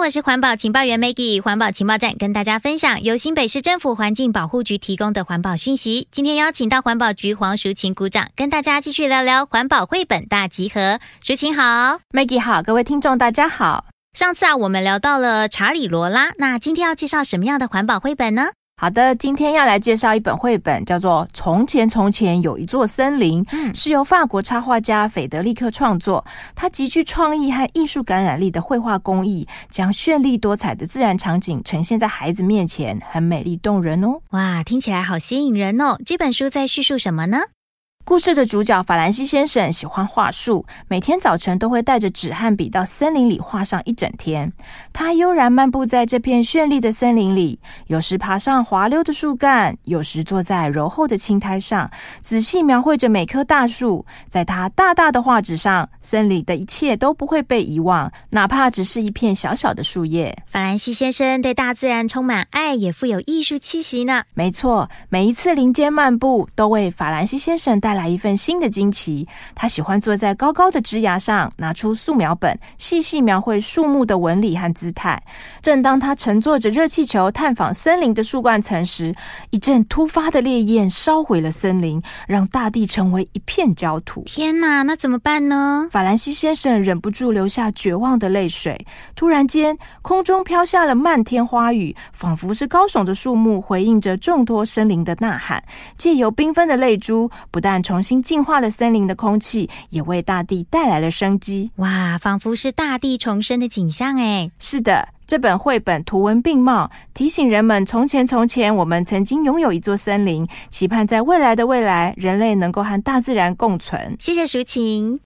我是环保情报员 Maggie， 环保情报站跟大家分享由新北市政府环境保护局提供的环保讯息。今天邀请到环保局黄淑琴股长跟大家继续聊聊环保绘本大集合。淑琴好。 Maggie 好，各位听众大家好。 上次我们聊到了查理罗拉，那今天要介绍什么样的环保绘本呢？ 好的，今天要来介绍一本绘本，叫做《从前从前有一座森林》，是由法国插画家斐德利克创作。他极具创意和艺术感染力的绘画工艺，将绚丽多彩的自然场景呈现在孩子面前，很美丽动人哦。 哇，听起来好吸引人哦。这本书在叙述什么呢？ 故事的主角法兰西先生喜欢画树，每天早晨都会带着纸和笔到森林里画上一整天。他悠然漫步在这片绚丽的森林里，有时爬上滑溜的树干，有时坐在柔厚的青苔上，仔细描绘着每棵大树。在他大大的画纸上，森林的一切都不会被遗忘，哪怕只是一片小小的树叶。 法兰西先生对大自然充满爱，也富有艺术气息呢。 没错，每一次林间漫步都为法兰西先生带来一份新的惊奇。他喜欢坐在高高的枝芽上，拿出素描本，细细描绘树木的纹理和姿态。正当他乘坐着热气球探访森林的树冠层时，一阵突发的烈焰烧毁了森林，让大地成为一片焦土。 天哪，那怎么办呢？ 法兰西先生忍不住流下绝望的泪水。突然间，空中飘下了漫天花雨，仿佛是高耸的树木回应着众多森林的呐喊。借由缤纷的泪珠，不但重新净化了森林的空气，也为大地带来了生机。 哇，仿佛是大地重生的景象耶。 是的，这本绘本图文并茂，提醒人们从前从前我们曾经拥有一座森林，期盼在未来的未来，人类能够和大自然共存。 谢谢淑琴。